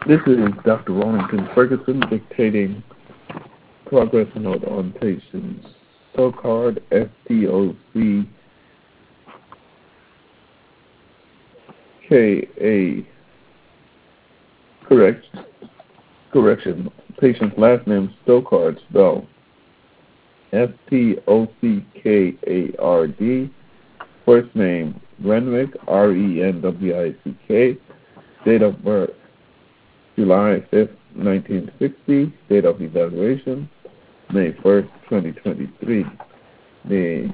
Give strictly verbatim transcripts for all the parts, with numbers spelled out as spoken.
This is Doctor Wellington Ferguson dictating progress note on patient's so card F T O C K A. Correct. Correction. Patient's last name Stockard, spelled S T O C K A R D. First name Renwick, R E N W I C K. Date of birth July fifth, nineteen sixty. Date of evaluation May first, twenty twenty-three. The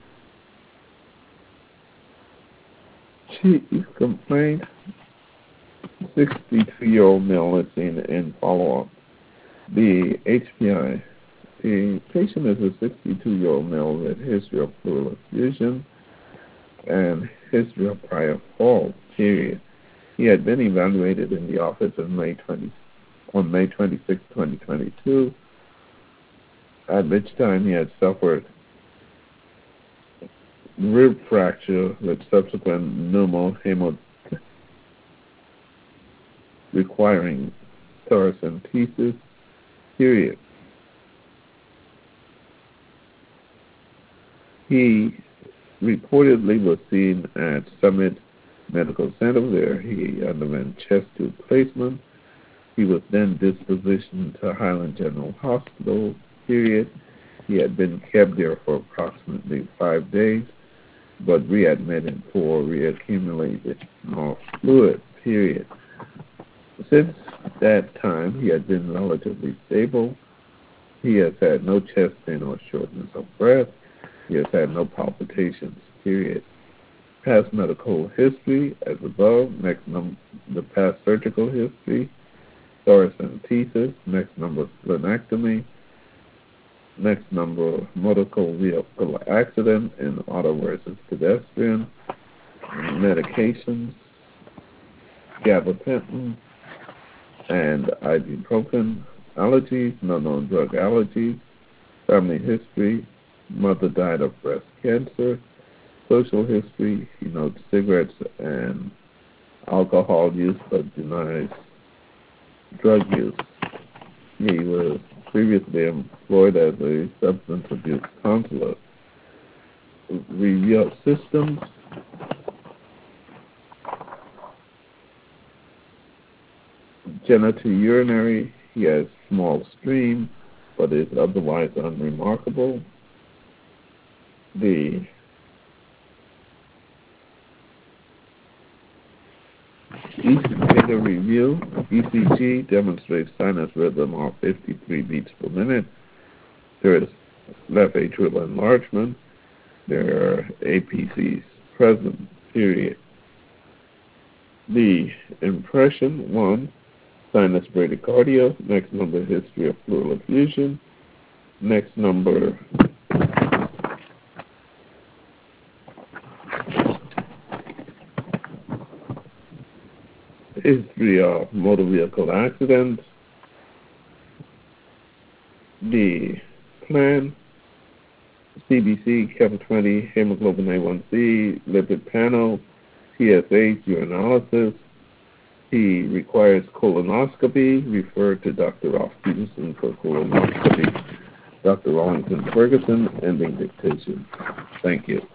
chief complaint, sixty-two-year-old male is seen in follow-up. The H P I, the patient is a sixty-two-year-old male with history of pleural effusion and history of prior fall, period. He had been evaluated in the office on May twentieth, on May twenty-sixth, twenty twenty-two, at which time he had suffered rib fracture with subsequent pneumohemorrhage requiring thoracentesis, period. He reportedly was seen at Summit Medical Center where he underwent chest tube placement. He was then dispositioned to Highland General Hospital, period. He had been kept there for approximately five days, but readmitted for reaccumulated more fluid, period. Since that time, he had been relatively stable. He has had no chest pain or shortness of breath. He has had no palpitations, period. Past medical history, as above. Next number, the past surgical history, thoracentesis. Next number, splenectomy. Next number, motor vehicle accident in auto versus pedestrian. Medications, gabapentin and ibuprofen. Allergies, no known drug allergies. Family history, mother died of breast cancer. Social history, he notes cigarettes and alcohol use but denies drug use. He was previously employed as a substance abuse counselor. Review of systems. Genitourinary, he has small stream but is otherwise unremarkable. The E C G review, E C G demonstrates sinus rhythm of fifty-three beats per minute. There is left atrial enlargement. There are A P Cs present, period. The impression, one, sinus bradycardia. Next number, history of pleural effusion. Next number, history of motor vehicle accident. The plan, C B C, Kappa twenty, hemoglobin A one C, lipid panel, T S H, urinalysis. He requires colonoscopy. Refer to Doctor Rolf Peterson for colonoscopy. Doctor Wellington Ferguson, ending dictation. Thank you.